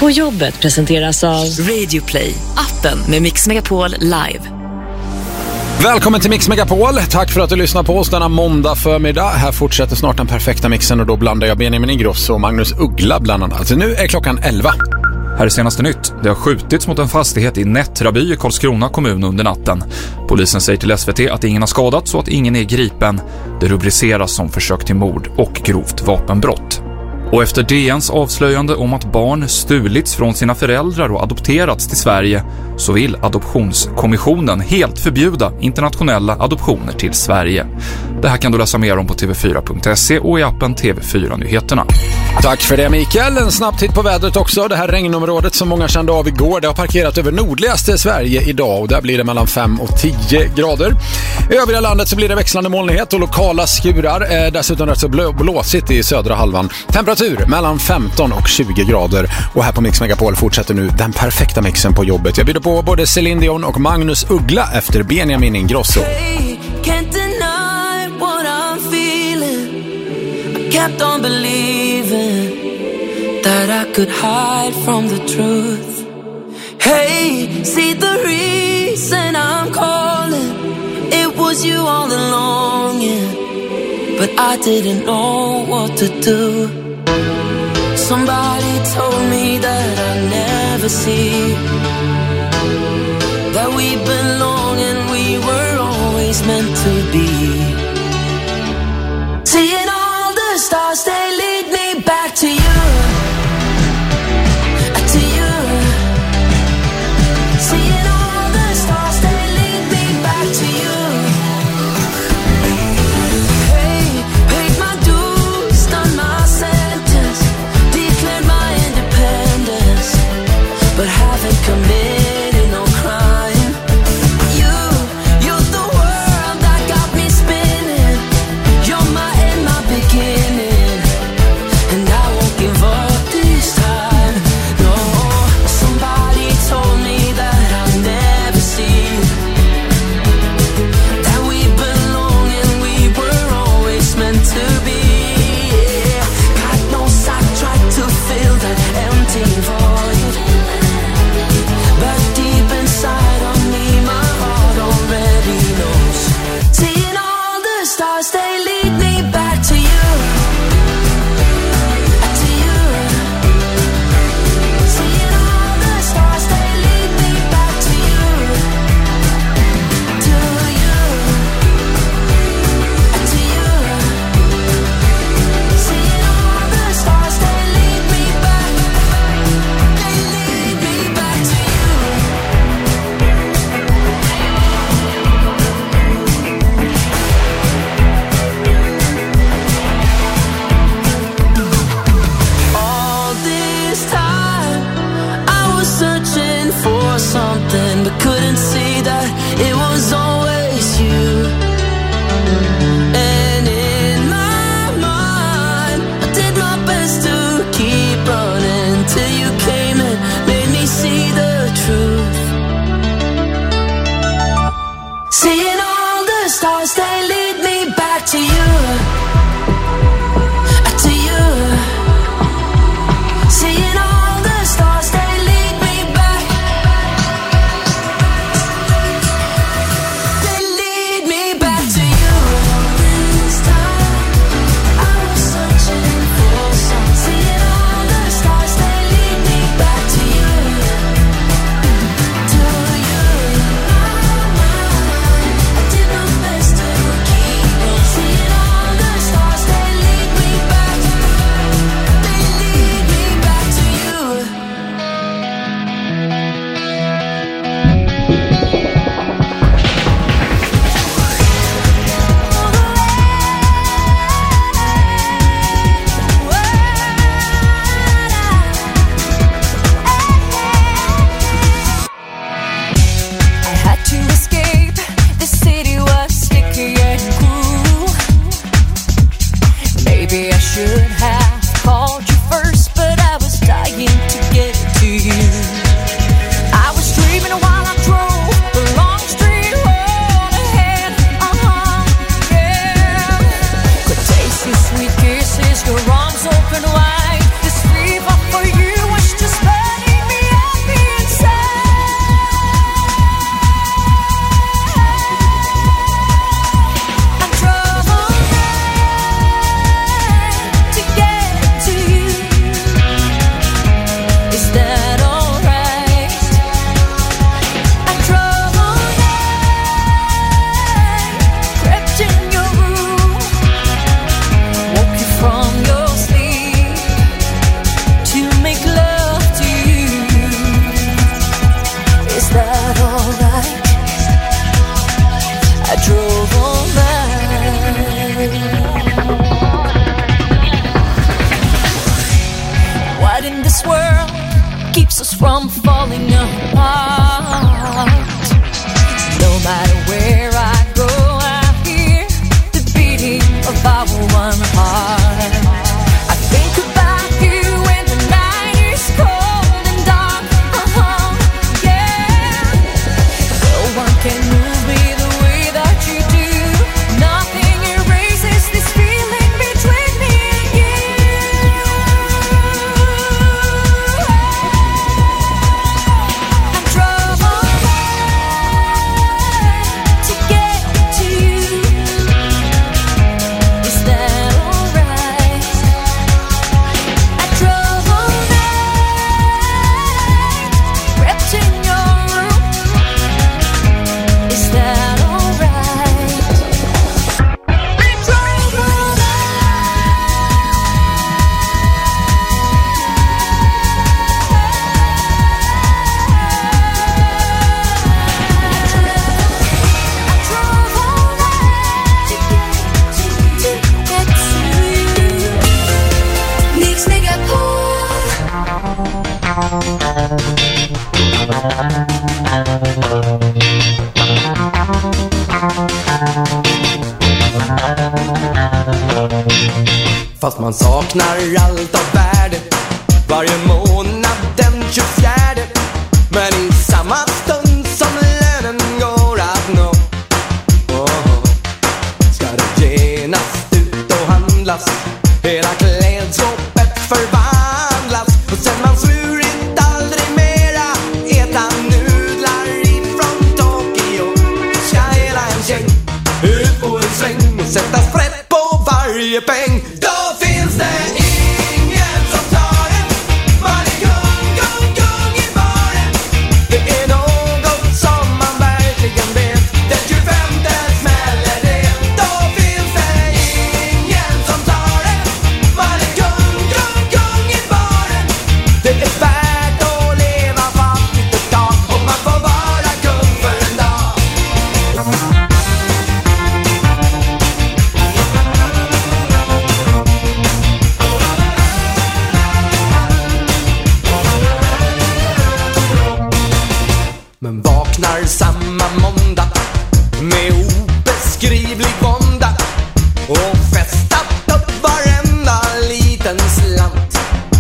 På jobbet presenteras av Radio Play, appen med Mix Megapol Live. Välkommen till Mix Megapol. Tack för att du lyssnar på oss denna måndag förmiddag. Här fortsätter snart den perfekta mixen och då blandar jag Benjamin Ingrosso och Magnus Uggla bland annat. Alltså nu är klockan 11. Här är senaste nytt. Det har skjutits mot en fastighet i Nättraby i Karlskrona kommun under natten. Polisen säger till SVT att ingen har skadats och att ingen är gripen. Det rubriceras som försök till mord och grovt vapenbrott. Och efter DNs avslöjande om att barn stulits från sina föräldrar och adopterats till Sverige så vill Adoptionskommissionen helt förbjuda internationella adoptioner till Sverige. Det här kan du läsa mer om på tv4.se och i appen TV4-nyheterna. Tack för det Mikael. En snabb titt på vädret också. Det här regnområdet som många kände av igår, det har parkerat över nordligaste Sverige idag och där blir det mellan 5 och 10 grader. I övriga landet så blir det växlande molnighet och lokala skurar. Dessutom rätt så blåsigt i södra halvan. Temperatur mellan 15 och 20 grader. Och här på Mix Megapol fortsätter nu den perfekta mixen på jobbet. Jag bjuder på både Celine Dion och Magnus Uggla efter Benjamin Ingrosso. Hey, can't deny what I'm feeling. I kept on believing that I could hide from the truth. Hey, see the reason I'm calling. It was you all along, yeah. But I didn't know what to do. Somebody told me that I never see that we belong and we were always meant to be. Seeing all the stars, they lead me back to you. To you. Seeing all the stars, they lead me back to you. Hey, paid my dues, done my sentence, declared my independence, but haven't committed no crime. You're the world that got me spinning. You're my end, my beginning, and I won't give up this time. No, somebody told me that I'll never see that we belong and we were always meant to be. God knows I tried to fill that empty void, but deep inside of me my heart already knows. Seeing all the stars, they lead me back to you. To you. Seeing all the stars, they lead me back to you. To you. To you. Seeing all the stars, they lead me back. They lead me back to you. All this time I was searching for something, but couldn't see that it was always you. And in my mind I did my best to keep running till you came and made me see the truth. Seeing all the stars, they lead me back to you. To you. Seeing all the stars, they lead me back. They lead me back to you. This time I was searching for some. Seeing all the stars, they lead me back to you. To you. I did my best to Fast man saknar allt av värde varje månad den 24. Men i samma stund som lönen går att nå ska det genast ut och handlas. Hela klädskåpet förvandlas. Och sen man svurit aldrig mera äta nudlar ifrån Tokyo. Ska hela en gäng ut på en sväng och sätta sprätt på varje peng. Då finns det ingen som tar det. Man är kung, kung, kung i baren. Det är något som man verkligen vet. Den 25:e smäller det. Då finns det ingen som tar det. Man är kung, kung, kung i baren. Det är värt att leva fattigt ett tag om man får vara kung för en dag. Men vaknar samma måndag med obeskrivlig vånda och festat upp varenda liten slant.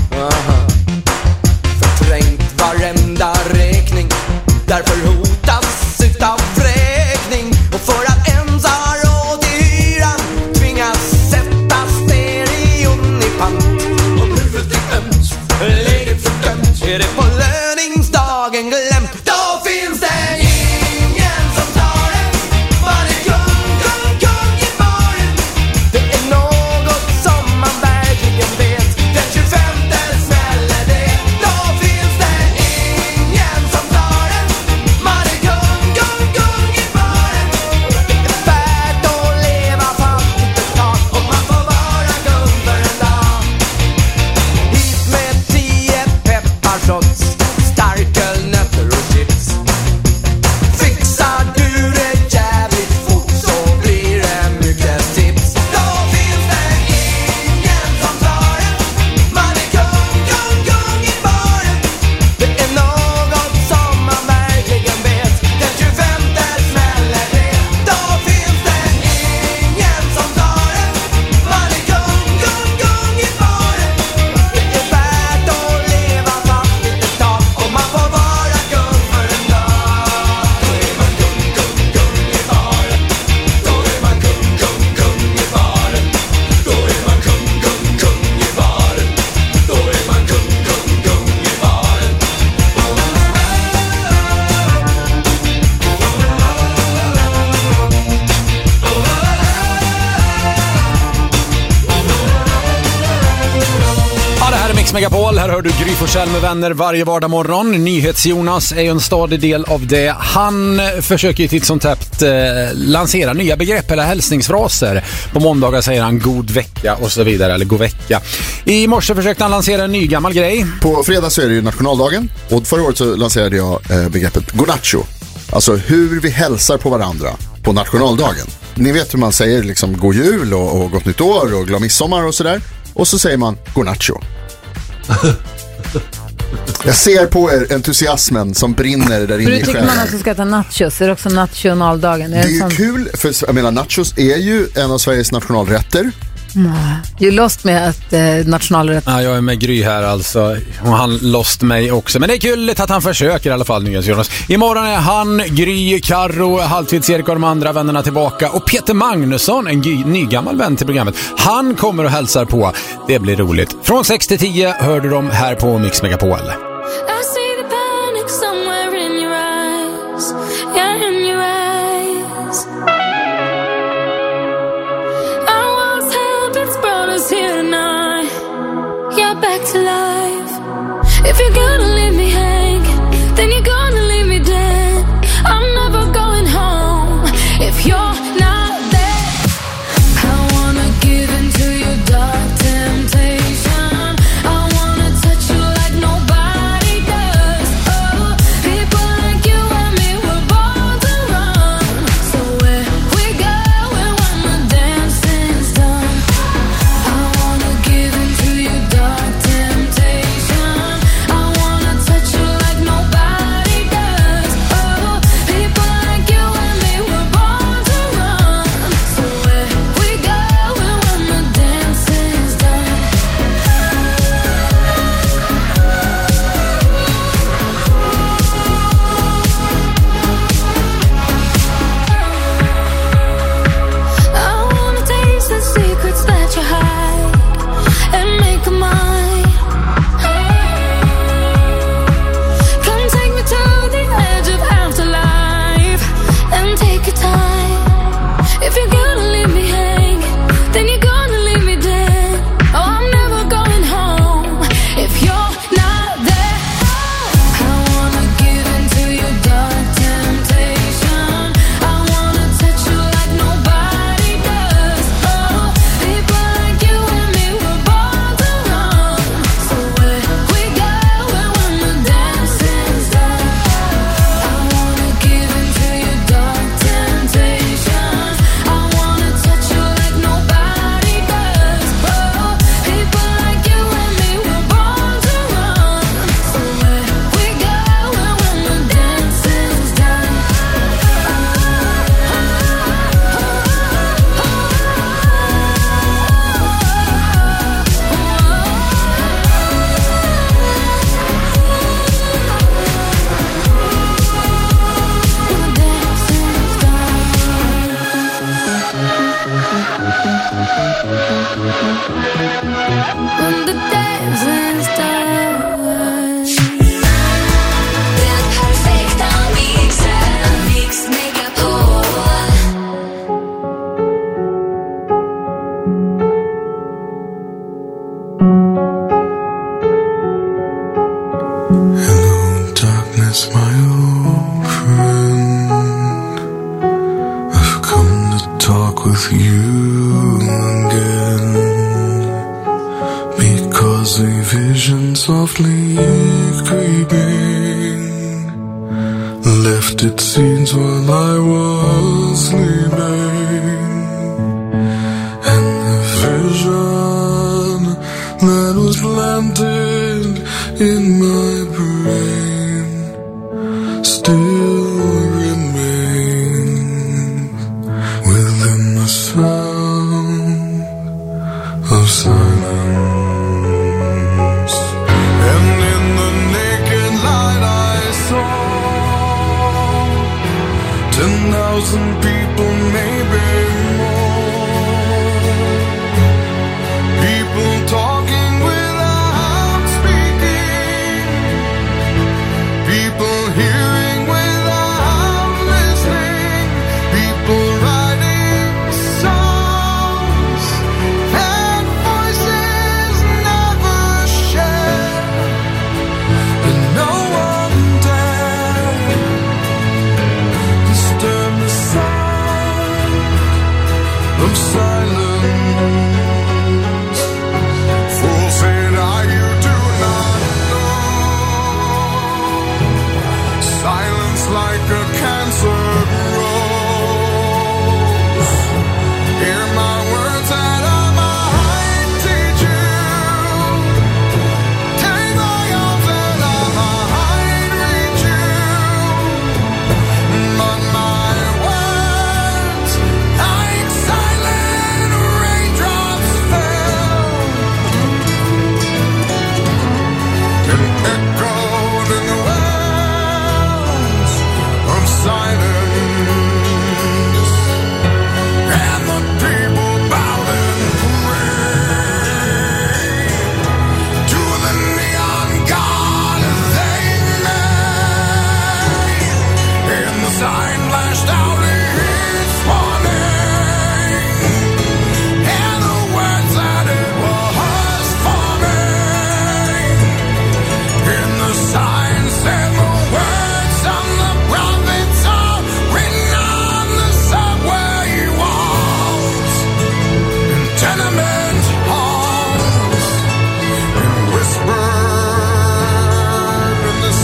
Förträngt varenda räkning, därför hotas utav vräkning. Och för att ens ha råd i hyran tvingas sätta stereon i pant. Om huvudet är ömt, läget fördömt, är det på löningsdagen glömt. Då finns det ingen som tar det. Man är kung, kung, kung i baren. Det är något som man verkligen vet. Den 25:e smäller det. Då finns det ingen som tar det. Man är kung, kung, kung i baren. Det är värt att leva fattigt ett tag om man får vara kung för en dag. Hit med 10 pepparshots, starkölnötter och chips. Fixar du det jävligt fort så blir det mycket tips. Då finns det ingen som tar det. Man är kung, kung, kung i baren. Det är något som man verkligen vet. Den 25:e smäller det. Då finns det ingen som tar det. Man är kung, kung, kung i baren. Det är värt att leva fattigt ett tag om man får vara kung för en dag. Då är man kung, kung, kung i baren. Då är man kung, kung, kung i baren. Då är man kung, kung, kung i baren. Då är man kung, kung, kung i baren. Ja, det här är Mix Megapol. Här hör du Gry Forssell med vänner varje vardagsmorgon. Nyhets-Jonas är ju en stadig del av det. Han försöker ju titt som tätt lansera nya begrepp eller hälsningsfraser. På måndagar säger han god vecka och så vidare, eller god vecka. I morse försökte han lansera en ny gammal grej. På fredag så är det ju nationaldagen. Och förra året så lanserade jag begreppet gonacho. Alltså hur vi hälsar på varandra på nationaldagen. Ni vet hur man säger liksom god jul och gott nytt år och glad midsommar och sådär. Och så säger man gonacho. Jag ser på er entusiasmen som brinner där inne i själen. För du tycker man också ska äta nachos. Är det också nationaldagen? Det är ju kul, för jag menar nachos är ju en av Sveriges nationalrätter. Du lost med att nationalrätt. Ja, jag är med Gry här alltså. Och han lost mig också. Men det är kul att han försöker i alla fall, Jonas. Imorgon är han, Gry, Karro, Halvtids-Erik och de andra vännerna tillbaka. Och Peter Magnusson, en ny gammal vän till programmet. Han kommer och hälsar på. Det blir roligt. Från 6 till 10 hör du dem här på Mix Megapol. Back to life. If you're gonna leave me hanging, then you're gonna leave me dead. I'm never going home if you're not there. I wanna give into your dark temptation. I wanna touch you like nobody does. When the dancing's done. Den perfekta mixen, Mix Megapol. Hello, darkness, my old friend. I've come to talk with you again, because a vision softly creeping left its scenes while I was sleeping, and the vision that was planted in my brain still remains within the sound of silence. And in the naked light I saw 10,000 people, maybe more. People talking without speaking. People hearing without listening. People writing songs that voices never share. And no one dared disturb the sound of silence. Fool said I, you do not know. Silence like a cancer grows. Hear my words that I might teach you. Take my arms that I might reach you. But my words, like silent raindrops, fell and echoed in the wells of silence. And the people bowed and prayed to the neon god they made. And the sign flashed out its warning, and the words that it was forming. And the sign said the words of the prophets are written on the subway walls, in tenement halls, and whispered in the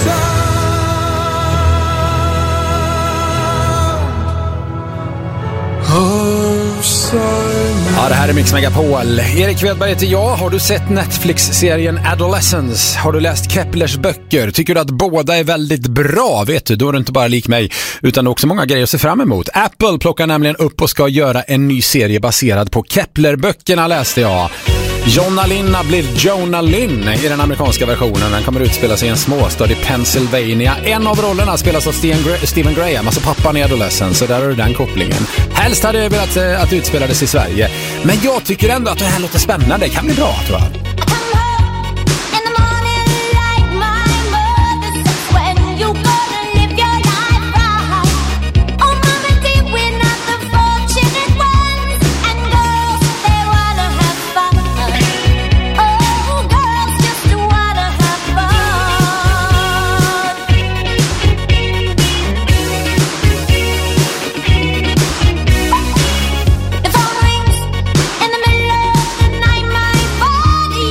sound of silence. Ja, det här är Mix Megapol. Erik Wedberg heter jag. Har du sett Netflix-serien Adolescence? Har du läst Keplers böcker? Tycker du att båda är väldigt bra? Vet du, då är du inte bara lik mig, utan också många grejer att se fram emot. Apple plockar nämligen upp och ska göra en ny serie baserad på Kepler-böckerna, läste jag. Jonna Linna blir Jonah Lynn i den amerikanska versionen. Den kommer utspela sig i en småstad i Pennsylvania. En av rollerna spelas av Stephen Graham, alltså pappan i Adolescence, så där har du den kopplingen. Helst hade jag velat att utspelades i Sverige, men jag tycker ändå att det här låter spännande. Det kan bli bra, tror jag. The phone rings in the middle of the night. My body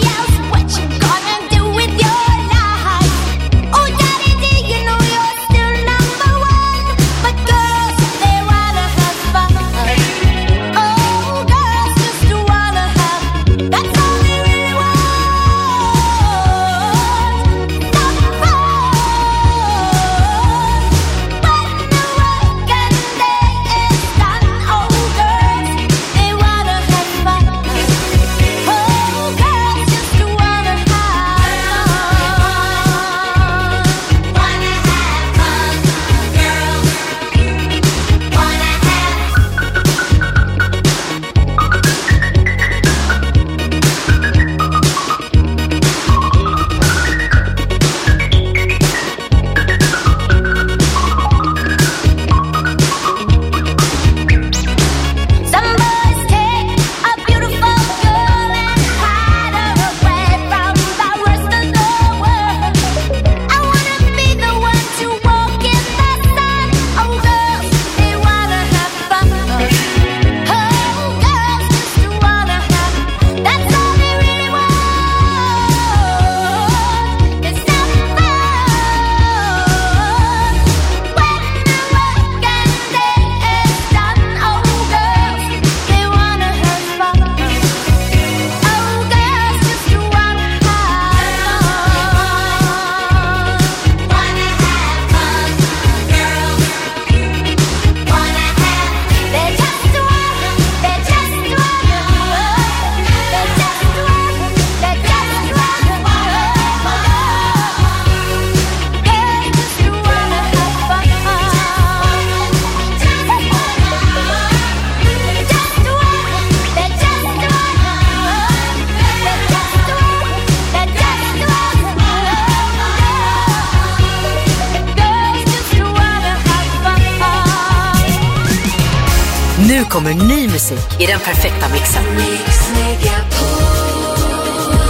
Nu kommer ny musik i den perfekta mixen. Mix Megapol.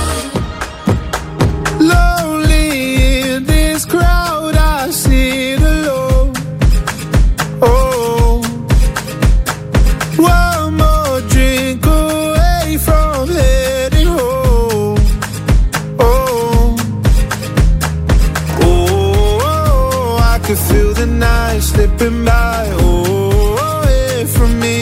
Lonely in this crowd, I sit alone. Oh, one more drink away from heading home. Oh, oh, I could feel the night slipping by. Oh, away from me.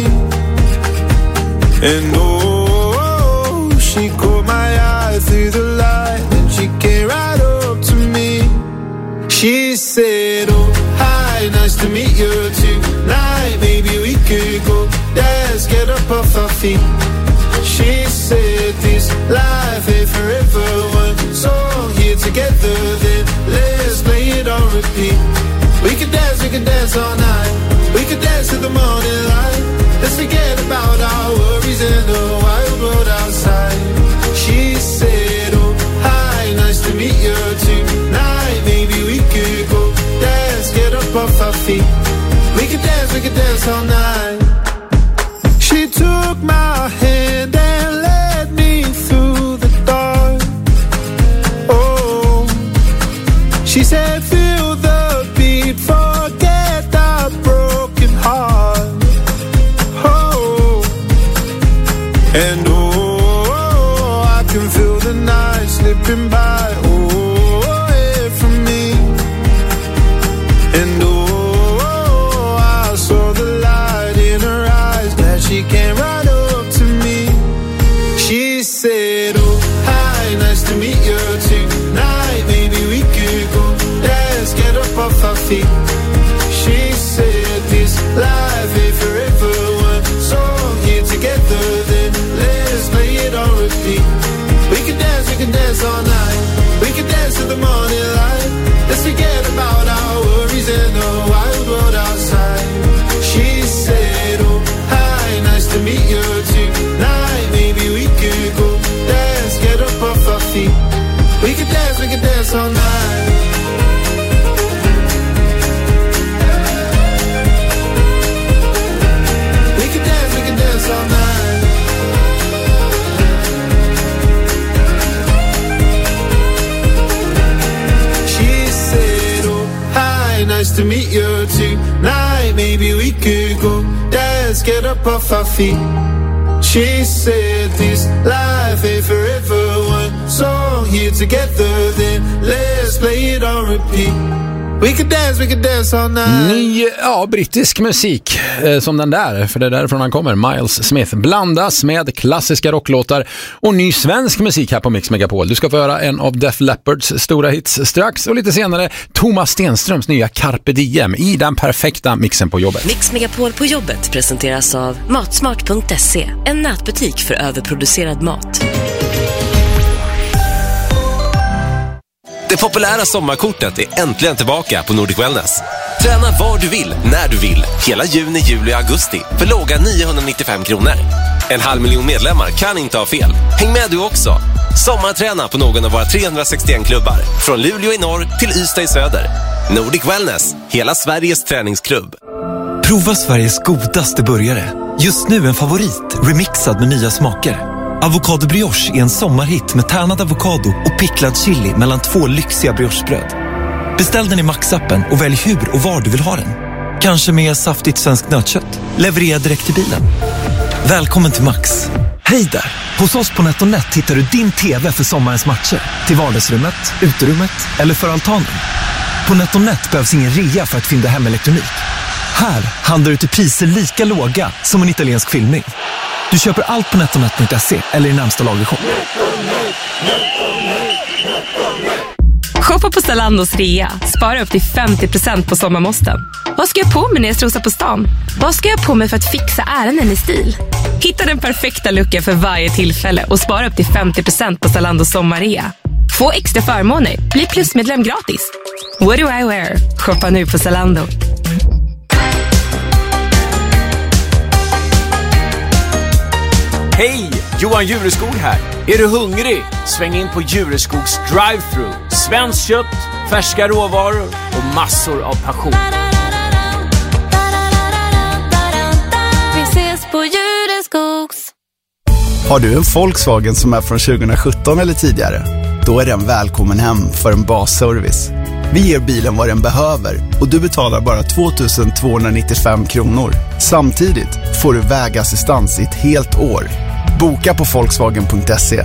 And oh, she caught my eye through the light, and she came right up to me. She said, oh, hi, nice to meet you tonight. Maybe we could go dance, get up off our feet. She said, this life ain't forever. One song here together, then let's play it on repeat. We could dance all night. We could dance to the morning light. Let's forget about our worries in the wild world outside. She said, oh, hi, nice to meet you tonight. Maybe we could go dance, get up off our feet. We could dance all night. She took my hand and led me through the dark. Oh, she said, feel the beat, forget the broken heart. And oh, I can feel the night slipping by, oh, away from me. And oh, I saw the light in her eyes that she came right up to me. She said, oh, hi, nice to meet you tonight. Maybe we could go dance, get up off our feet. She said, this life ain't forever. One song here together, then let's play it on repeat. We can dance all night. We can dance to the morning light. Let's forget about our worries in the wild world outside. She said, oh, hi, nice to meet you tonight. Maybe we could go dance, get up off our feet. We can dance all night. We can dance all night. She said, oh, hi, nice to meet you tonight. Maybe we could go dance, get up off our feet. She said, this life ain't forever. One song here together, then let's play it on repeat. We could dance all night. Ny, brittisk musik som den där, för det är därifrån han kommer, Miles Smith, blandas med klassiska rocklåtar och ny svensk musik här på Mix Megapol. Du ska få höra en av Def Leppards stora hits strax, och lite senare Thomas Stenströms nya Carpe Diem i den perfekta mixen på jobbet. Mix Megapol på jobbet presenteras av Matsmart.se, en nätbutik för överproducerad mat. Det populära sommarkortet är äntligen tillbaka på Nordic Wellness. Träna var du vill, när du vill. Hela juni, juli och augusti för låga 995 kronor. 500 000 medlemmar kan inte ha fel. Häng med du också. Sommarträna på någon av våra 361 klubbar. Från Luleå i norr till Ystad i söder. Nordic Wellness, hela Sveriges träningsklubb. Prova Sveriges godaste burgare. Just nu en favorit, remixad med nya smaker. Avocado brioche är en sommarhit med tärnad avokado och picklad chili mellan 2 lyxiga briochebröd. Beställ den i Max-appen och välj hur och var du vill ha den. Kanske med saftigt svenskt nötkött. Leverera direkt till bilen. Välkommen till Max. Hej där! Hos oss på NetOnNet hittar du din TV för sommarens matcher. Till vardagsrummet, uterummet eller för altanen. På NetOnNet behövs ingen rea för att fynda hem elektronik. Här handlar du till priser lika låga som en italiensk filmning. Du köper allt på NetOnNet.se eller i närmsta lagershop. Shoppa på Zalandos rea. Spara upp till 50% på sommarmåsten. Vad ska jag på mig när jag strosar på stan? Vad ska jag på mig för att fixa ärenden i stil? Hitta den perfekta looken för varje tillfälle och spara upp till 50% på Zalandos sommarrea. Få extra förmåner. Bli plusmedlem gratis. What do I wear? Shoppa nu på Zalando. Hej! Johan Jureskog här. Är du hungrig? Sväng in på Jureskogs drive-thru. Svenskt kött, färska råvaror och massor av passion. Vi Har du en Volkswagen som är från 2017 eller tidigare? Då är den välkommen hem för en basservice. Vi ger bilen vad den behöver och du betalar bara 2 295 kronor. Samtidigt får du vägassistans i ett helt år. Boka på Volkswagen.se.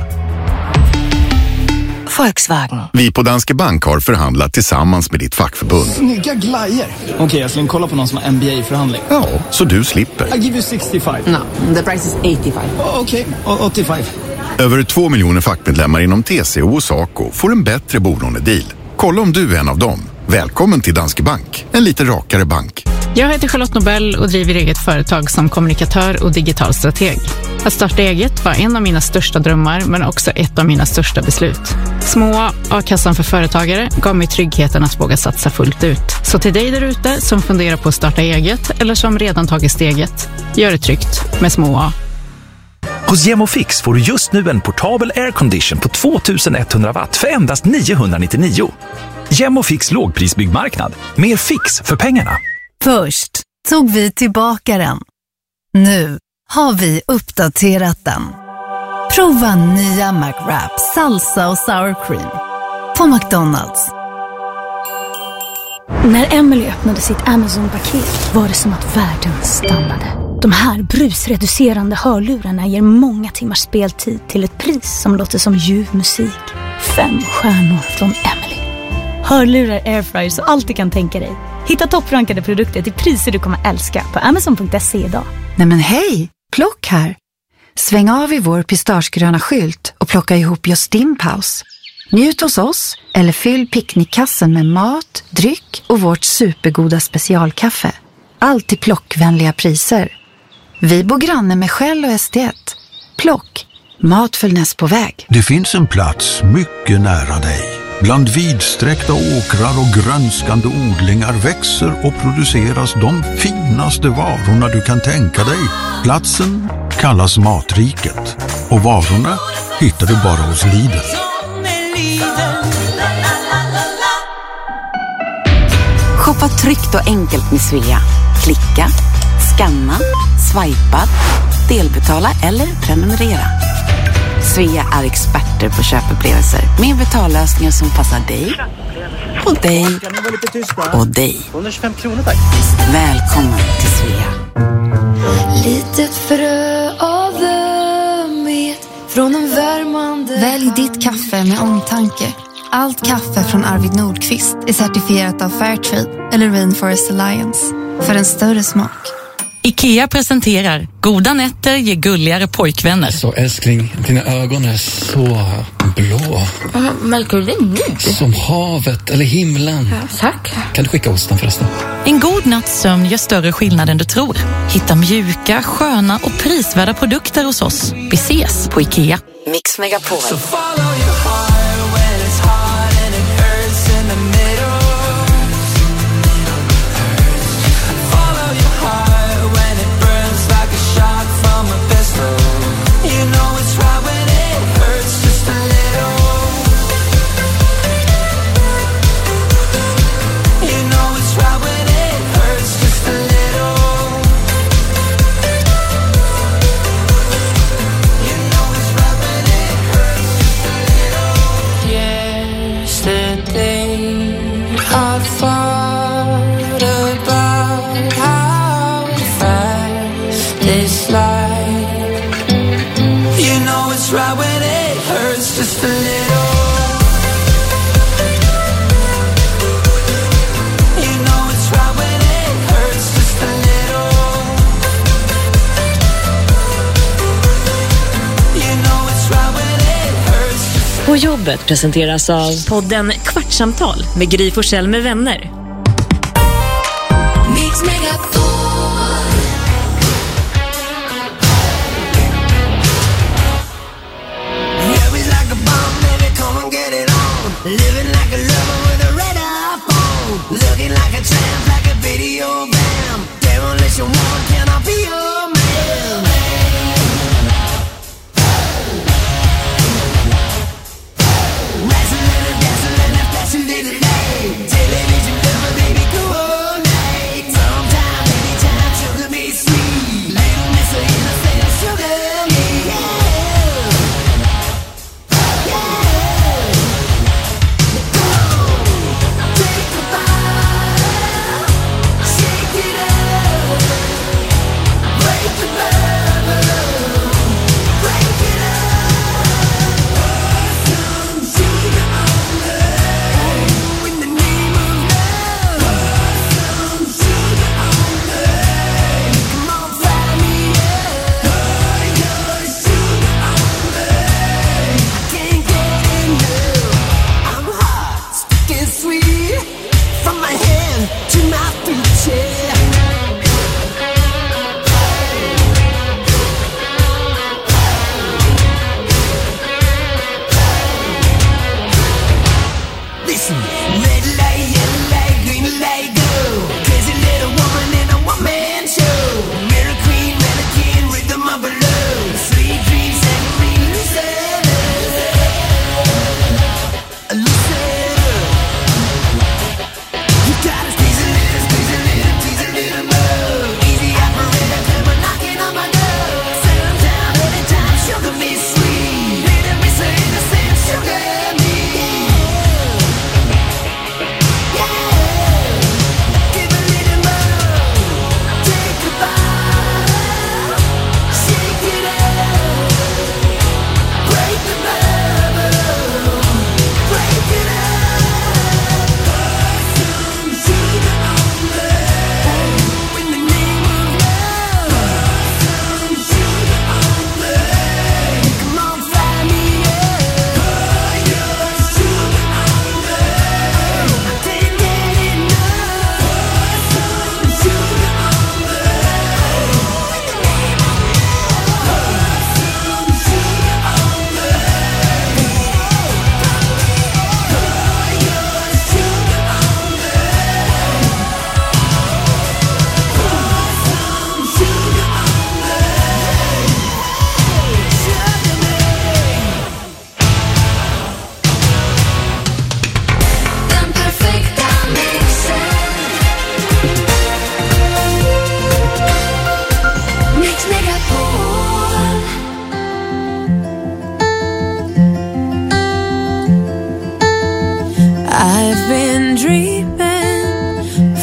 Volkswagen. Vi på Danske Bank har förhandlat tillsammans med ditt fackförbund. Snygga glajer. Okej, jag ska kolla på någon som har MBA-förhandling. Ja, så du slipper. I give you 65. No, the price is 85. Okej, 85. Över 2 miljoner fackmedlemmar inom TCO och SACO får en bättre bolånedeal. Kolla om du är en av dem. Välkommen till Danske Bank, en lite rakare bank. Jag heter Charlotte Nobel och driver eget företag som kommunikatör och digital strateg. Att starta eget var en av mina största drömmar, men också ett av mina största beslut. Små A-kassan för företagare gav mig tryggheten att våga satsa fullt ut. Så till dig där ute som funderar på att starta eget eller som redan tagit steget, gör det tryggt med små A. Hos Gemofix får du just nu en portabel aircondition på 2100 watt för endast 999. Gemofix lågprisbyggmarknad. Mer fix för pengarna. Först tog vi tillbaka den. Nu har vi uppdaterat den. Prova nya McWrap, salsa och sour cream på McDonald's. När Emily öppnade sitt Amazon-paket var det som att världen stannade. De här brusreducerande hörlurarna ger många timmars speltid till ett pris som låter som ljuv musik. 5 stjärnor från Emily. Hörlurar, airfryer och allt du kan tänka dig. Hitta topprankade produkter till priser du kommer älska på Amazon.se idag. Nej men hej, plock här. Sväng av i vår pistagegröna skylt och plocka ihop just din paus. Njut hos oss eller fyll picknickkassen med mat, dryck och vårt supergoda specialkaffe. Allt till plockvänliga priser. Vi bor granne med Shell och SD1. Plock, mat följs på väg. Det finns en plats mycket nära dig. Bland vidsträckta åkrar och grönskande odlingar växer och produceras de finaste varorna du kan tänka dig. Platsen kallas Matriket och varorna hittar du bara hos Lidl. Shoppa tryggt och enkelt med Svea. Klicka, scanna, swipa, delbetala eller prenumerera. Svea är experter på köpupplevelser med betallösningar som passar dig och dig och dig. 125 kronor tack. Välkommen till Svea. Litet frö av ömhet från en värmande. Välj ditt kaffe med omtanke. Allt kaffe från Arvid Nordqvist är certifierat av Fairtrade eller Rainforest Alliance för en större smak. IKEA presenterar Goda nätter ger gulligare pojkvänner. Så älskling, dina ögon är så blå. Märker du det nu? Som havet eller himlen. Ja, tack. Kan du skicka osten förresten? En god natts sömn gör större skillnad än du tror. Hitta mjuka, sköna och prisvärda produkter hos oss. Vi ses på IKEA. Mix Megapol. På jobbet presenteras av podden Kvartsamtal med Gry Forssell med vänner. Mix Megapol. Living like a lover with a red iPhone. Looking like a tramp, like a video bam. Demolition one, can I be your man? Wrestling and dancing and flashing day to day. Television lover, baby, cool all night. Sometimes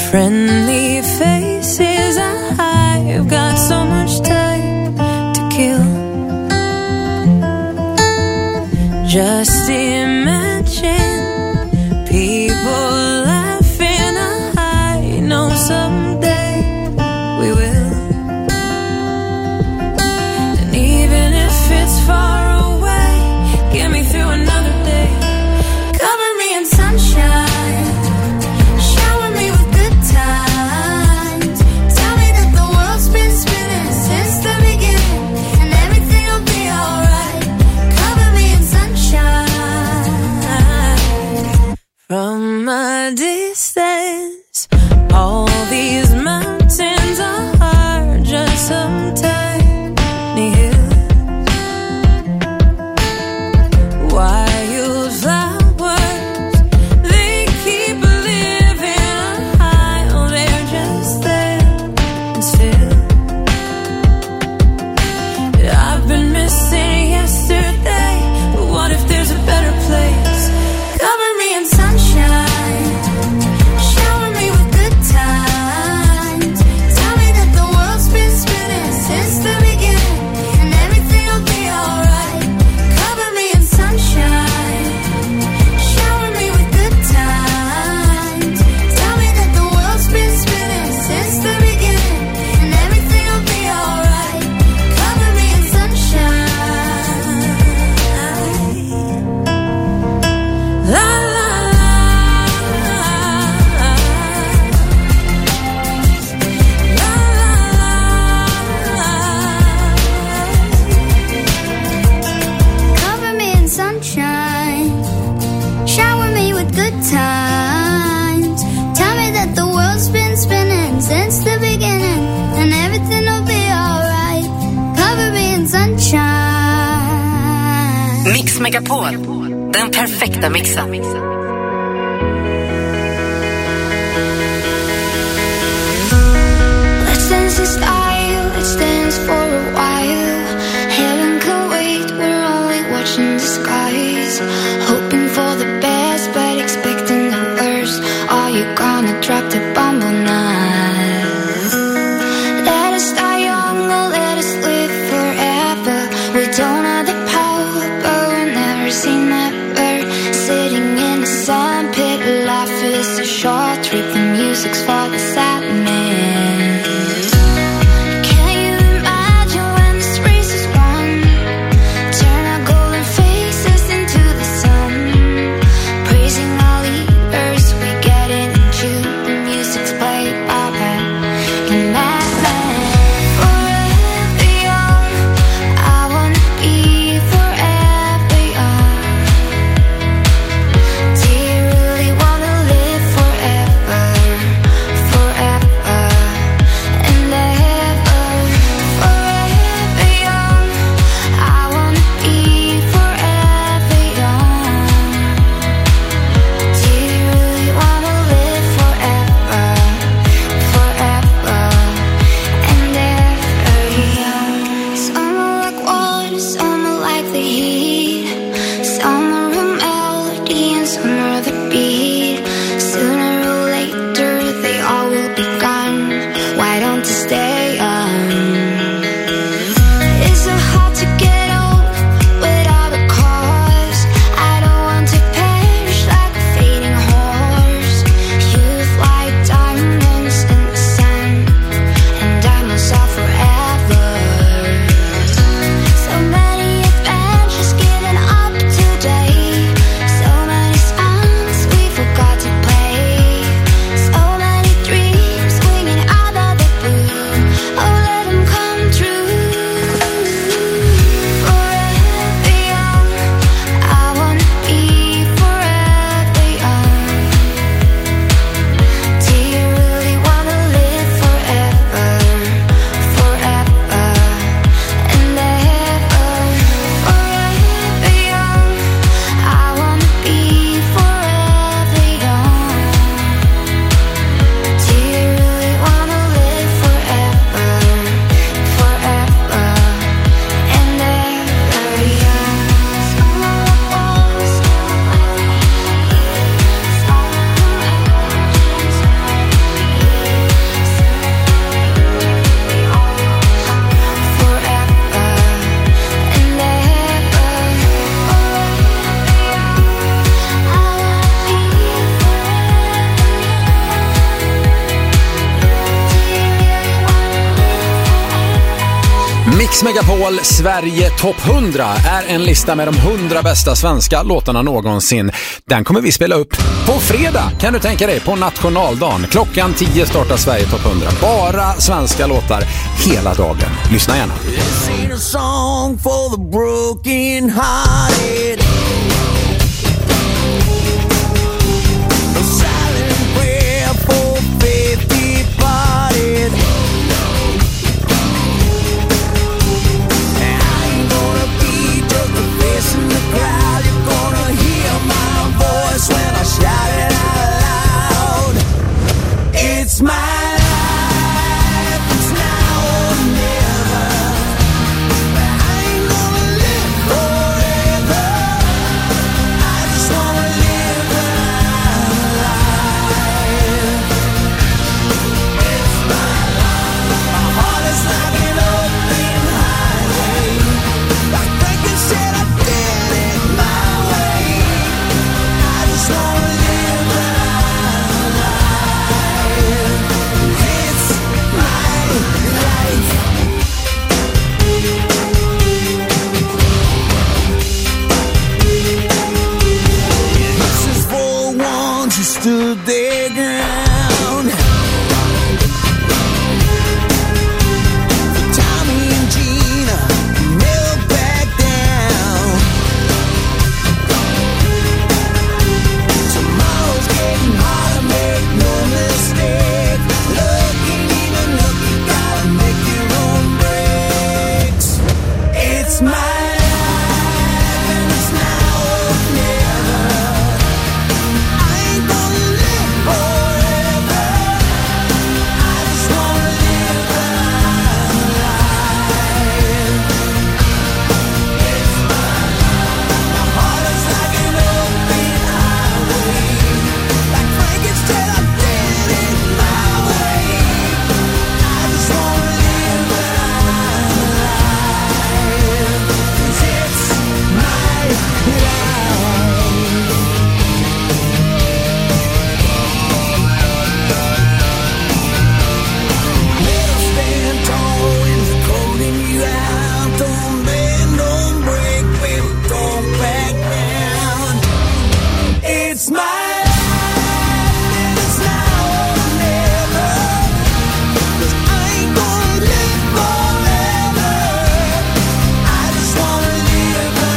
Friendly faces, I've got so much time to kill. Just imagine people laughing. I know someday we will. And even if it's far away, get me through another day. Cover me in sunshine, shower me with good times. Tell me that the world's been spinning since the beginning, and everything will be alright. Cover me in sunshine. From a distance, all these mountains are just some tiny hills. Wildflowers, they keep living high. Oh, they're just there and still. I've been missing yesterday, but what if there's a better place? Cover me in sunshine, shower me with good times. Tell me that the world's been spinning since the beginning, and everything will be alright. Cover me in sunshine, shower me with good times. Tell me that the world's been spinning since the beginning, and everything will be alright. Cover me in sunshine. La la Cover me in sunshine, shower me with good times. Tell me that the world's been spinning since the beginning, and everything will be alright. Cover me in sunshine. Mix Megapol, den perfekta mixen. Let's dance in style, let's dance for a while. Heaven can wait, we're only watching the skies. Hoping for the best, but expecting the worst. Are you gonna drop the bomb or not? Let us die young or let us live forever. We don't have the power, but we'll never say never. Sitting in the sandpit, life is a short trip. The music's for the sadness. Mix Megapol Sverige Topp 100 är en lista med de 100 bästa svenska låtarna någonsin. Den kommer vi spela upp på fredag, kan du tänka dig, på nationaldagen. Klockan 10 startar Sverige Topp 100. Bara svenska låtar hela dagen. Lyssna gärna. This ain't a song for the broken hearted. A silent prayer for faith departed. In the crowd, you're gonna hear my voice when I shout it out loud. It's my life, it's now or never. I ain't gonna live forever. I just wanna live my life. It's my life. My heart is like an open highway. Like Franklin said, I did it my way. I just wanna live my life. It's my life. This is for ones who stood their ground. For Tommy and Gina, never back down. Tomorrow's getting harder, make no mistake. Looking, even looking, gotta make your own breaks. It's my life, and it's now or never. I ain't gonna live forever. I just wanna live my life. It's my life. My heart is like an open highway. Like Frankenstein, I did it my way. I just wanna live my life. 'Cause it's my life. Little stand tall when the colding you out. Don't bend, don't break, baby, don't back down. It's my life, and it's now or never. 'Cause I ain't gonna live forever. I just wanna live my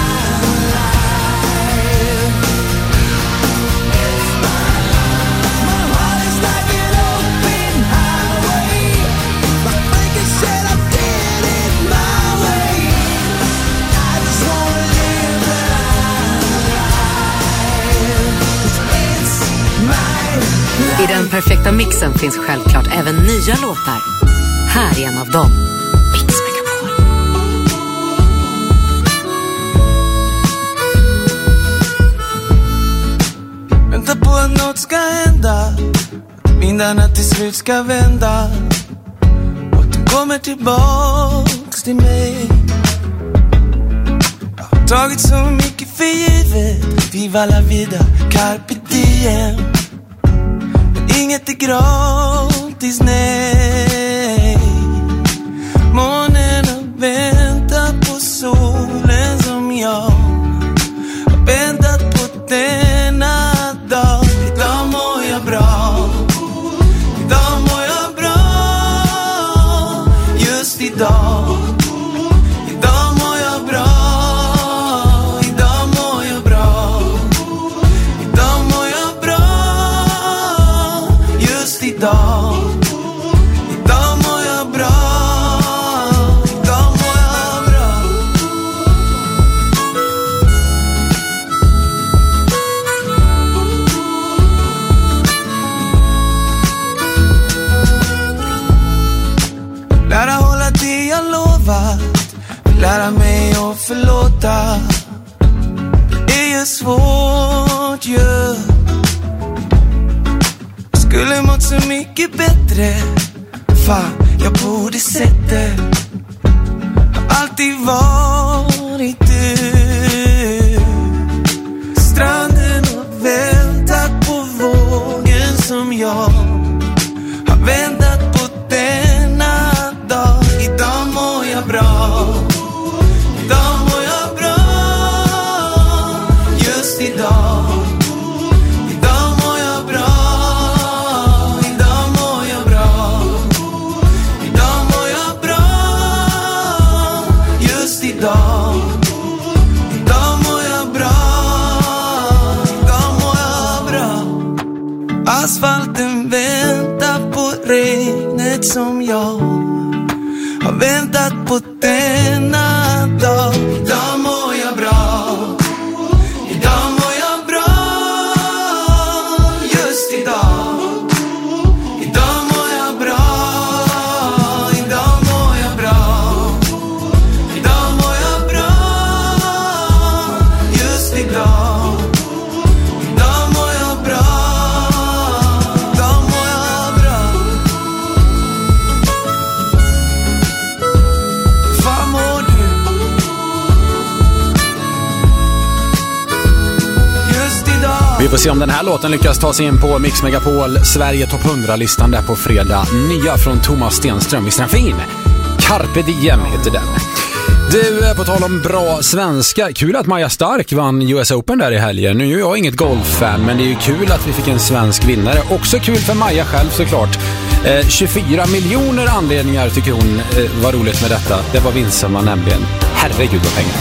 life. It's my life. My heart is like an open highway. Like Franklin said, I did it my way. I just wanna live my life. 'Cause it's my life. I den perfekta mixen finns självklart även nya låtar. Här är en av dem. Mix Megapol. Vänta på att något ska hända. Vindarna till slut ska vända. Och du kommer tillbaks till mig. Jag har tagit så mycket för givet. Viva la vida, carpe diem. Men inget är gratis, nej. Månen har väntat på solen som jag har väntat på denna dag. Idag mår jag bra. Idag mår jag bra. Just idag. Idag mår jag bra. Idag mår jag bra. Idag mår jag bra. Just idag. Idag mår jag bra. Idag mår jag bra. Lära hålla det jag lovat. Lära mig att förlåta. Det är ju svårt ju. Jag skulle mått så mycket bättre. Fan, jag borde sett det. Har alltid varit du. Stranden har väntat på vågen som jag har väntat på denna dag. Idag mår jag bra. idag. Idag mår jag bra. Idag mår jag bra. Asfalten väntar på regnet som jag har väntat på denna dag. Idag mår jag bra. Idag mår jag bra. Just idag. Idag mår jag bra. Idag mår jag bra. Idag mår jag bra. Just idag. Idag mår jag bra. Idag mår jag bra. Fan mår du? Just idag. Vi får se om den här låten lyckas ta sig in på Mix Megapol Sverige topp 100-listan där på fredag. Nya från Thomas Stenström. Visst är den fin? Carpe Diem heter den. Du, på tal om bra svenska, kul att Maja Stark vann US Open där i helgen. Nu är jag inget golffan, men det är ju kul att vi fick en svensk vinnare. Också kul för Maja själv såklart. 24 miljoner anledningar tycker hon var roligt med detta. Det var vinstsumman nämligen. Herregud vad pengar.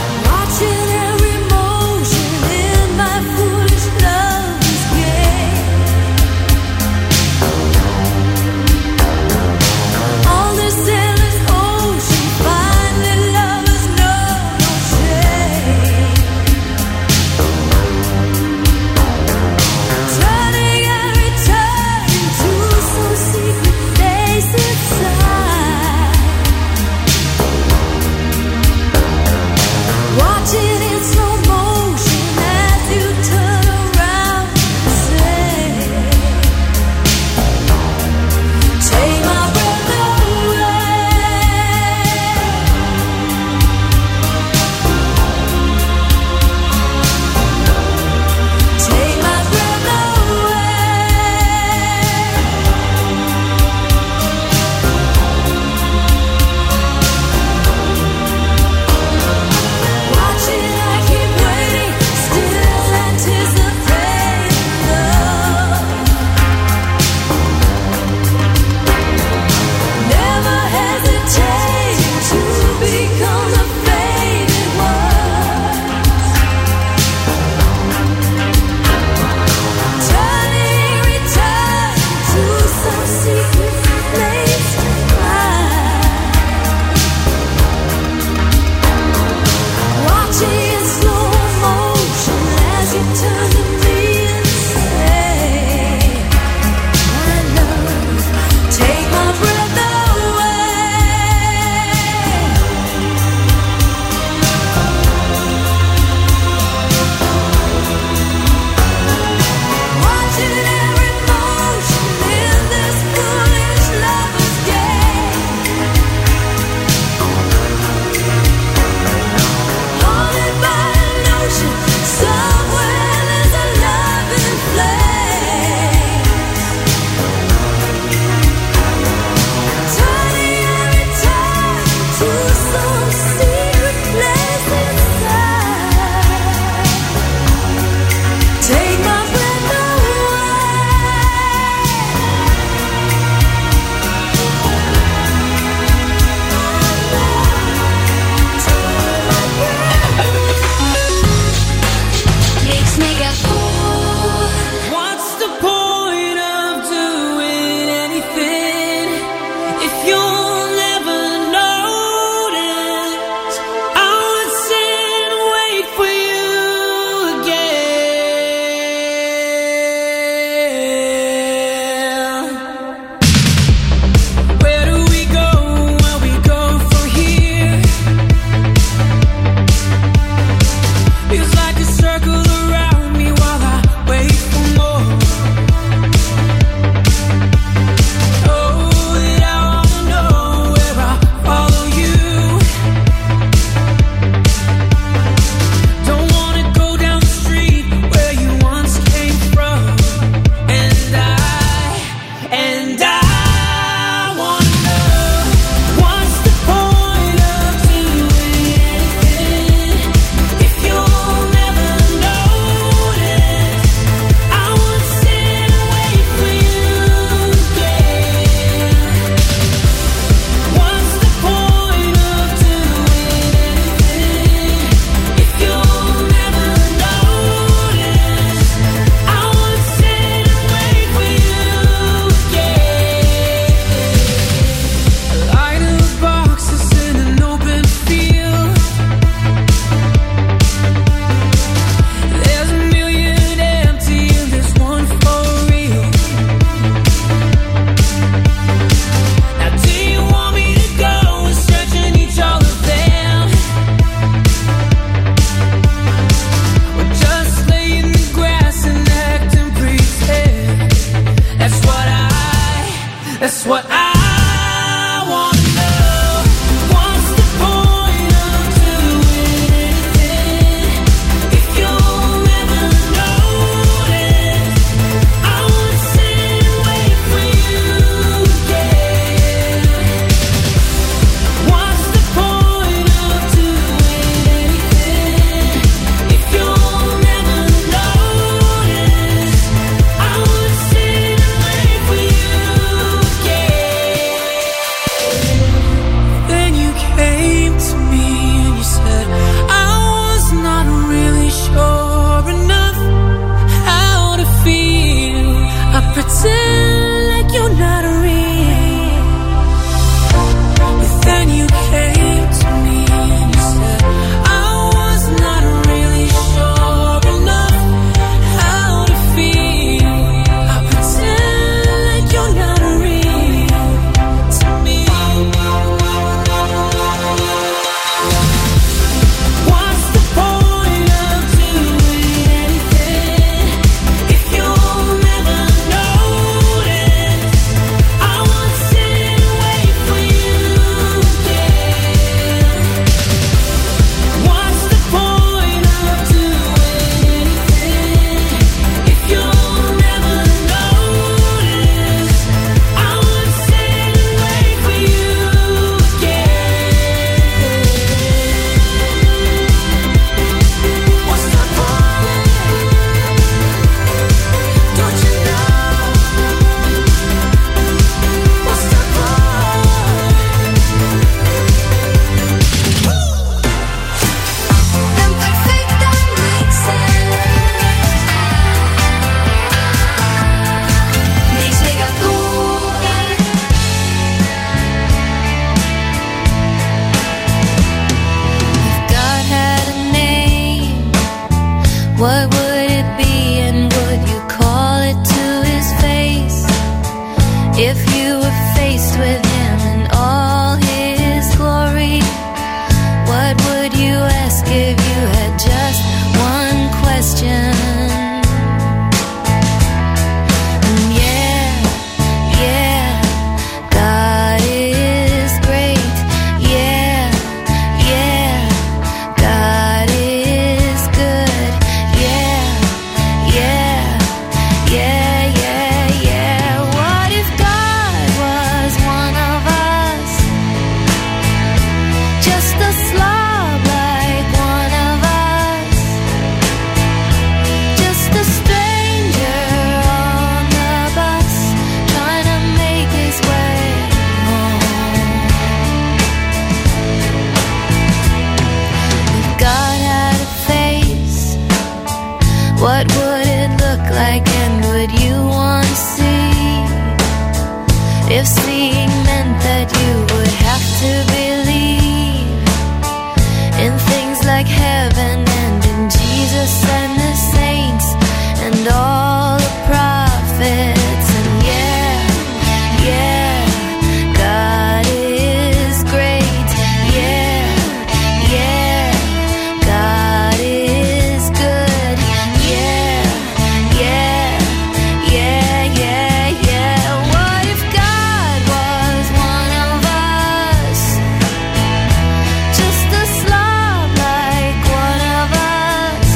What would it be, and would you call it to his face? If you were faced with him in all his glory, what would you ask if you had just one question? What would it look like, and would you want to see? If seeing meant that you would have to believe in things like heaven and in Jesus and the saints and all the prophets. And yeah, yeah, God is great. Yeah, yeah, God is good. Yeah, yeah, yeah, yeah, yeah. What if God was one of us? Just a slob like one of us.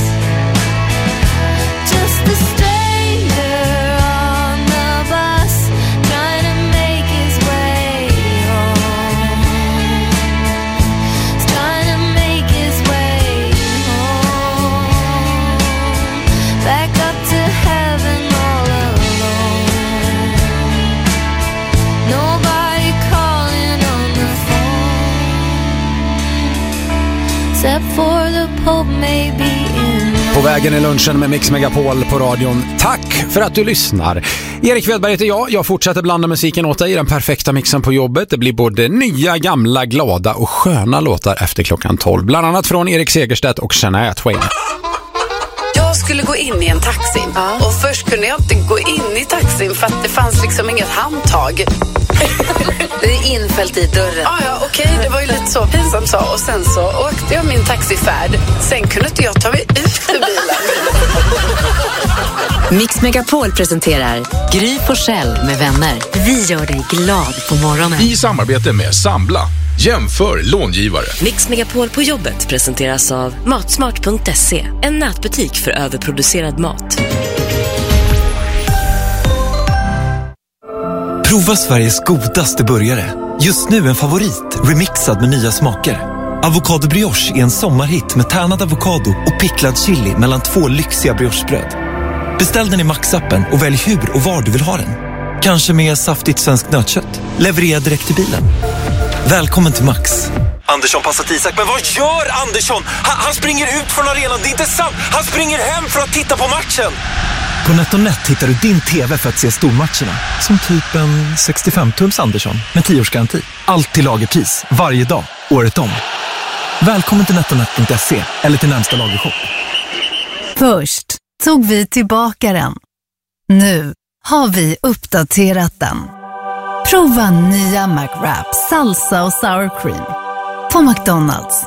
Just a stranger on the bus trying to make his way home. He's trying to make his way home. Back up to heaven all alone. Nobody calling on the phone except for the Pope maybe in. På vägen i lunchen med Mix Megapol på radion. Tack för att du lyssnar. Erik Wedberg heter jag. Jag fortsätter blanda musiken åt dig i den perfekta mixen på jobbet. Det blir både nya, gamla, glada och sköna låtar efter klockan 12. Bland annat från Erik Segerstedt och Shania Twain. Jag skulle gå in i en taxi och först kunde jag inte gå in i taxin för att det fanns liksom inget handtag. Det är infällt i dörren. Ja, okej, det var ju lite så pinsamt så. Och sen så åkte jag min taxifärd. Sen kunde inte jag ta mig ut ur bilen. Mix Megapol presenterar Gry Forssell med vänner. Vi gör dig glad på morgonen. I samarbete med Sambla. Jämför långivare. Mix Megapol på jobbet presenteras av Matsmart.se. En nätbutik för överproducerad mat. Prova Sveriges godaste burgare. Just nu en favorit, remixad med nya smaker. Avocado brioche är en sommarhit med tärnad avokado och picklad chili mellan 2 lyxiga briochebröd. Beställ den i Max-appen och välj hur och var du vill ha den. Kanske med saftigt svenskt nötkött. Leverera direkt till bilen. Välkommen till Max. Andersson passat Isak, men vad gör Andersson? Han springer ut från arenan, det är inte sant. Han springer hem för att titta på matchen. På NetOnNet hittar du din TV för att se stormatcherna. Som typ en 65-tums Andersson med 10-årsgaranti. Allt till lagerpris, varje dag, året om. Välkommen till NetOnNet.se eller till närmsta lagershop. Först tog vi tillbaka den. Nu har vi uppdaterat den. Prova nya McWrap, salsa och sour cream på McDonald's.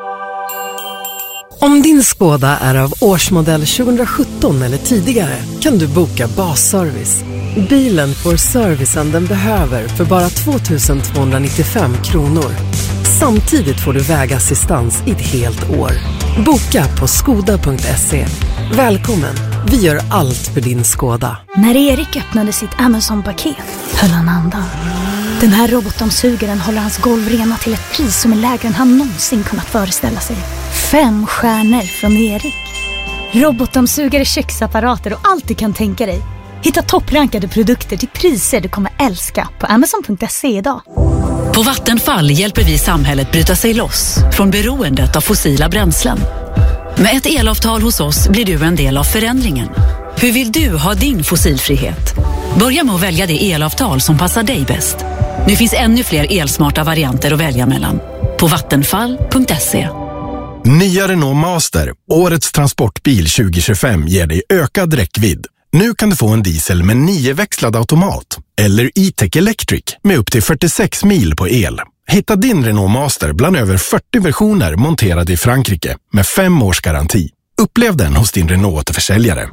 Om din Skoda är av årsmodell 2017 eller tidigare kan du boka basservice. Bilen får servicen den behöver för bara 2 295 kronor. Samtidigt får du vägassistans i ett helt år. Boka på skoda.se. Välkommen, vi gör allt för din Skoda. När Erik öppnade sitt Amazon-paket höll han andan. Den här robotdammsugaren håller hans golv rena till ett pris som är lägre än han någonsin kunnat föreställa sig. 5 stjärnor från Erik. Robotdammsugare, köksapparater och allt du kan tänka dig. Hitta topprankade produkter till priser du kommer älska på Amazon.se idag. På Vattenfall hjälper vi samhället bryta sig loss från beroendet av fossila bränslen. Med ett elavtal hos oss blir du en del av förändringen. Hur vill du ha din fossilfrihet? Börja med att välja det elavtal som passar dig bäst. Nu finns ännu fler elsmarta varianter att välja mellan. På vattenfall.se. Nya Renault Master, årets transportbil 2025, ger dig ökad räckvidd. Nu kan du få en diesel med 9-växlad automat eller E-Tech Electric med upp till 46 mil på el. Hitta din Renault Master bland över 40 versioner monterade i Frankrike med 5 års garanti. Upplev den hos din Renault-återförsäljare.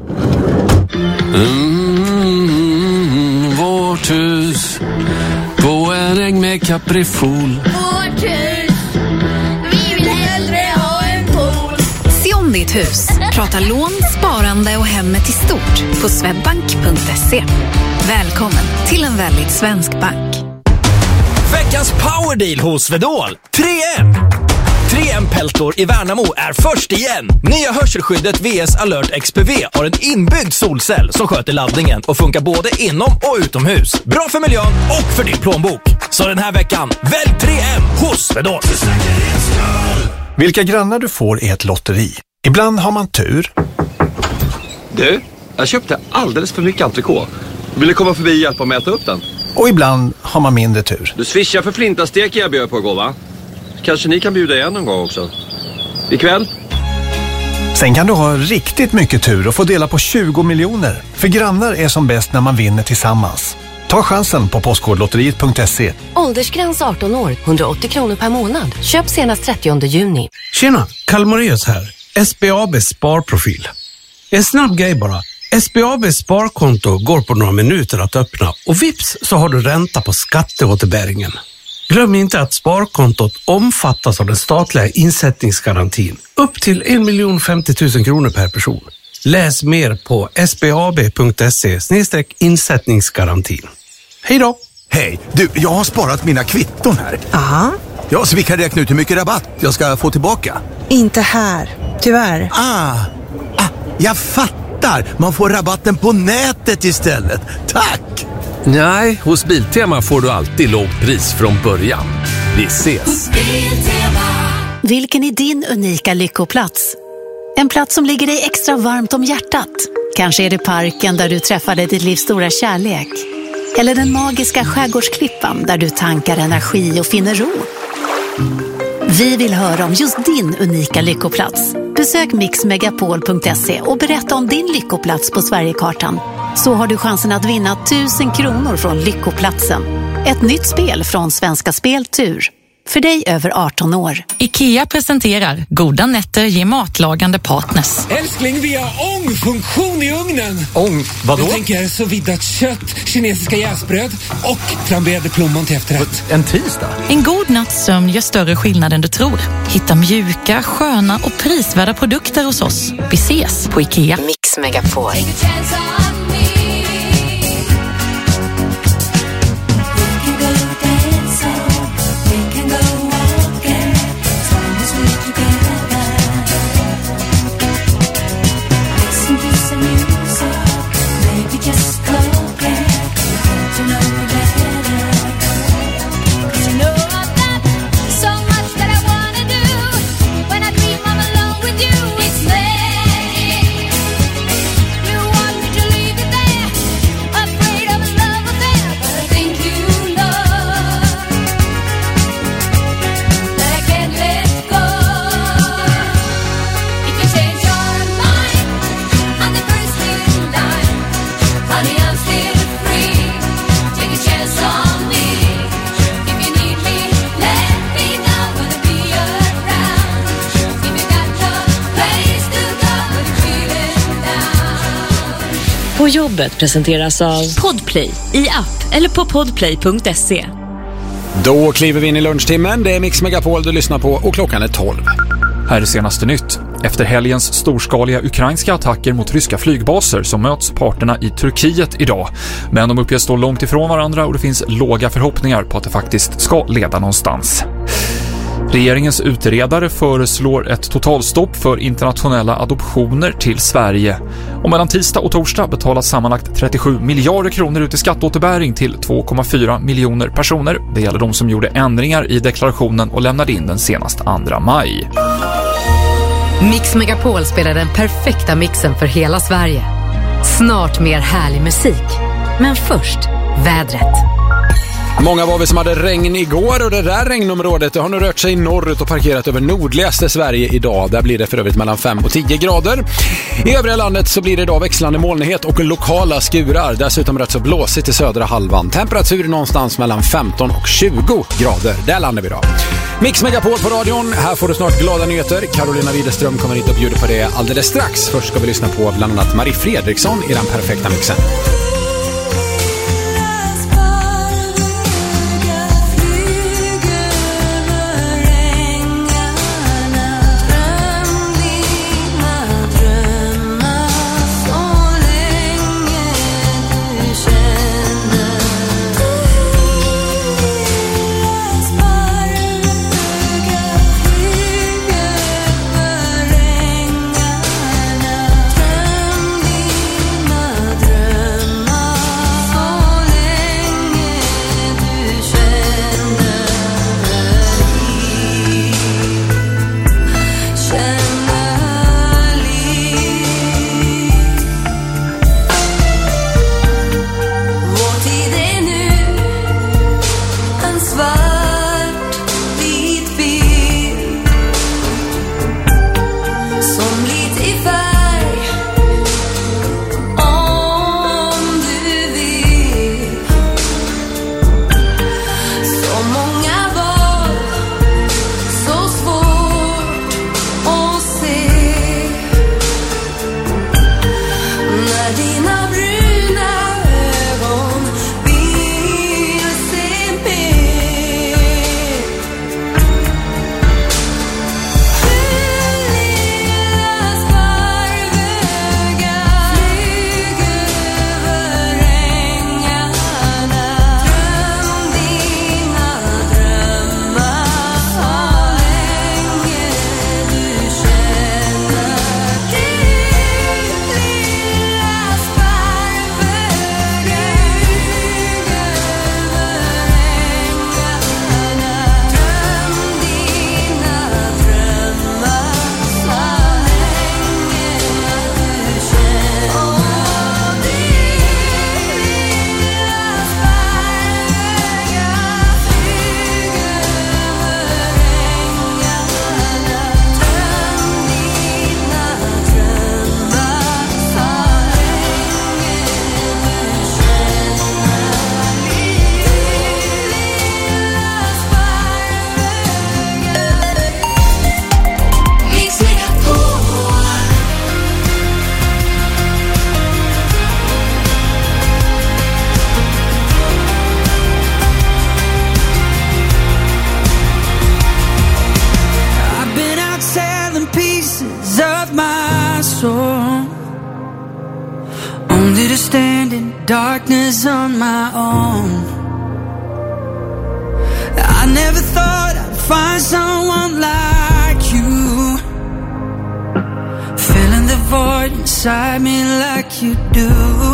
Vårt hus på en äng med kaprifol. Vårt hus, vi vill hellre ha en pool. Se om ditt hus. Prata lån, sparande och hemmet i stort på swedbank.se. Välkommen till en väldigt svensk bank. Veckans powerdeal hos Swedol. 3M! 3M Peltor i Värnamo är först igen. Nya hörselskyddet VS Alert XPV har en inbyggd solcell som sköter laddningen och funkar både inom och utomhus. Bra för miljön och för din plånbok. Så den här veckan, välj 3M hos Swedol. Vilka grannar du får är ett lotteri. Ibland har man tur. Du, jag köpte alldeles för mycket entrecote. Vill du komma förbi och hjälpa mig att äta upp den? Och ibland har man mindre tur. Du swishar för flintastek jag bjöd på igår, va? Kanske ni kan bjuda igen någon gång också. Ikväll? Sen kan du ha riktigt mycket tur och få dela på 20 miljoner. För grannar är som bäst när man vinner tillsammans. Ta chansen på postkodlotteriet.se. Åldersgräns 18 år, 180 kronor per månad. Köp senast 30 juni. Tjena, Kalmarius här. SBAB Sparprofil. En snabb grej bara. SBABs sparkonto går på några minuter att öppna och vips så har du ränta på skatteåterbäringen. Glöm inte att sparkontot omfattas av den statliga insättningsgarantin. Upp till 1 050 000 kronor per person. Läs mer på sbab.se/insättningsgarantin. Hej då! Hej, du, jag har sparat mina kvitton här. Aha. Ja, så vi kan räkna ut hur mycket rabatt jag ska få tillbaka. Inte här, tyvärr. Jag fattar. Man får rabatten på nätet istället. Tack! Nej, hos Biltema får du alltid lågt pris från början. Vi ses! Vilken är din unika lyckoplats? En plats som ligger dig extra varmt om hjärtat. Kanske är det parken där du träffade ditt livs stora kärlek. Eller den magiska skärgårdsklippan där du tankar energi och finner ro. Vi vill höra om just din unika lyckoplats. Besök mixmegapol.se och berätta om din lyckoplats på Sverigekartan. Så har du chansen att vinna 1000 kronor från Lyckoplatsen. Ett nytt spel från Svenska Speltur. För dig över 18 år. IKEA presenterar Goda nätter ger matlagande partners. Älskling, vi har ångfunktion i ugnen. Ång? Vadå? Jag tänker så viddat kött, kinesiska jäsbröd och flamberade plommon till efterrätt. En tisdag? En god natts sömn gör större skillnad än du tror. Hitta mjuka, sköna och prisvärda produkter hos oss. Vi ses på IKEA. Mix Megapol. På jobbet presenteras av Podplay i app eller på podplay.se. Då kliver vi in i lunchtimmen. Det är Mix Megapol du lyssnar på och klockan är 12. Här är senaste nytt. Efter helgens storskaliga ukrainska attacker mot ryska flygbaser så möts parterna i Turkiet idag. Men de uppges stå långt ifrån varandra och det finns låga förhoppningar på att det faktiskt ska leda någonstans. Regeringens utredare föreslår ett totalstopp för internationella adoptioner till Sverige. Och mellan tisdag och torsdag betalas sammanlagt 37 miljarder kronor ut i skatteåterbäring till 2,4 miljoner personer. Det gäller de som gjorde ändringar i deklarationen och lämnade in den senast 2 maj. Mix Megapol spelar den perfekta mixen för hela Sverige. Snart mer härlig musik. Men först, vädret. Många var vi som hade regn igår och det där regnområdet det har nu rört sig norrut och parkerat över nordligaste Sverige idag. Där blir det för övrigt mellan 5 och 10 grader. I övriga landet så blir det idag växlande molnighet och lokala skurar. Dessutom rätt så blåsigt i södra halvan. Temperatur någonstans mellan 15 och 20 grader. Där landar vi idag. Mix Megapol på radion. Här får du snart glada nyheter. Carolina Widerström kommer hit och bjuder på det alldeles strax. Först ska vi lyssna på bland annat Marie Fredriksson i den perfekta mixen. Only to stand in darkness on my own. I never thought I'd find someone like you, filling the void inside me like you do.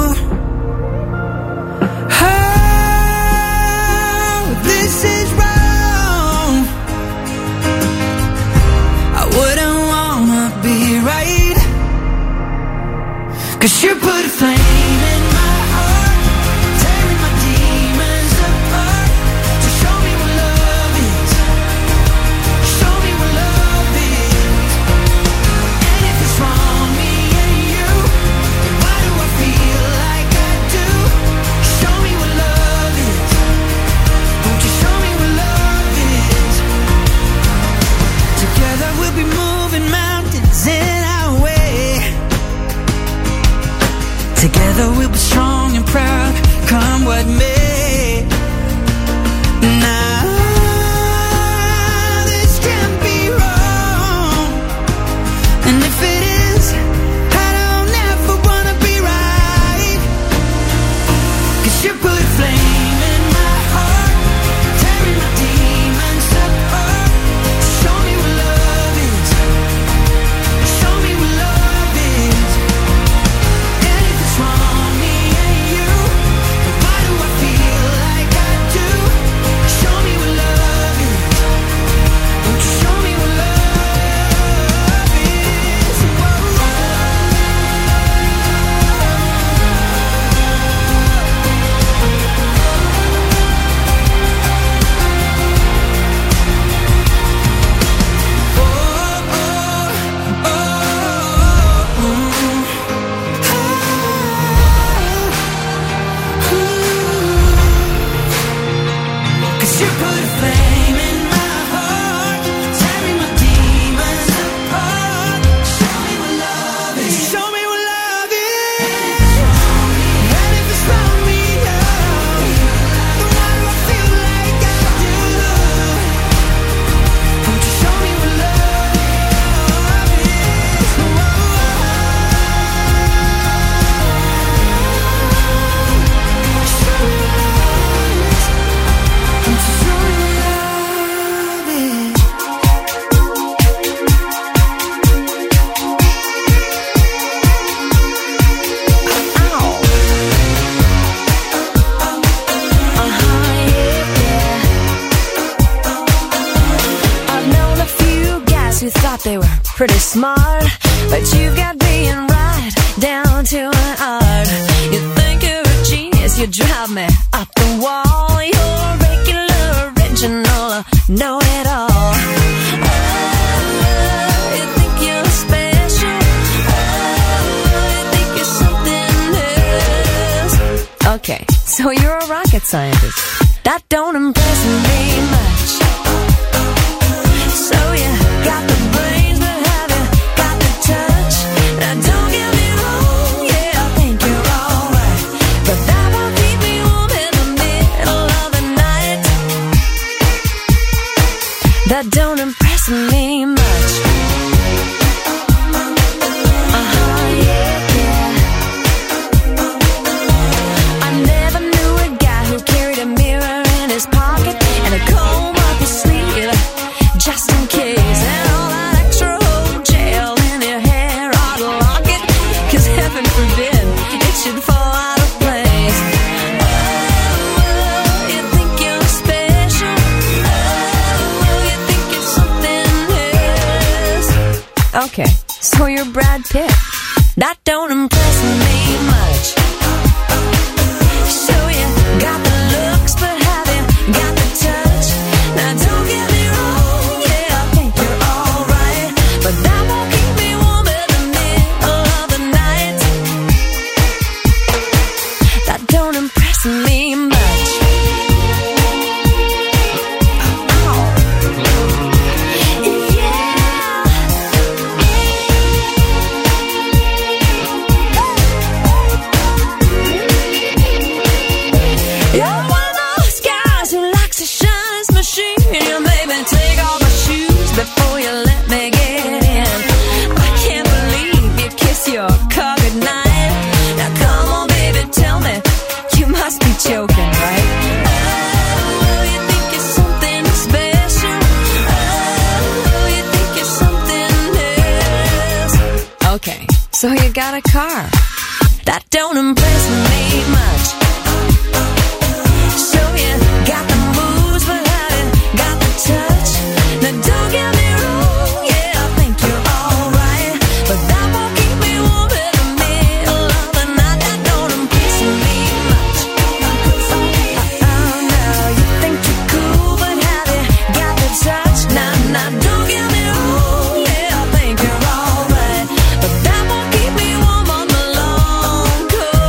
Oh, this is wrong. I wouldn't wanna be right, 'cause you put a flame in my heart, tearing my demons apart, to show me what love is, show me what love is. And if it's wrong, me and you, then why do I feel like I do? Show me what love is, won't you show me what love is? Together we'll be moving mountains in our way. Together we'll be strong and proud, come what may. Now this can't be wrong, and if it is, I don't ever wanna be right, 'cause you put a flame in my heart, tearing my demons apart. Show me what love is, show me what love is. And if it's wrong, me and you, then why do I feel who thought they were pretty smart, but you got being right down to an art. You think you're a genius, you drive me up the wall. You're regular, original, know it all. You think you're special, you think you're something else. Okay, so you're a rocket scientist. That don't impress me much. So you got the brains, but have you got the touch? Now don't get me wrong, yeah, I think you're alright, but that won't keep me warm in the middle of the night. That don't impress me much. I never knew a guy who carried a mirror in his pocket and a comb up his sleeve, just in case, and all that extra old gel in your hair ought to lock it, 'cause heaven forbid it should fall out of place. Oh, you think you're special, oh, you think you're something else. Okay, so you're Brad Pitt. That don't impress me much. So you got the looks, but have you got the touch? Now don't get me wrong, yeah, I think you're alright, but that won't keep me warm in the middle of the night. That don't impress me much. You're one of those guys who likes to shine his machine. You made me take off my shoes before you let me get in. I can't believe you kiss your car goodnight. Now come on, baby, tell me, you must be joking, right? Oh, you think you're something special. Oh, you think you're something else. Okay, so you got a car. That don't impress me much.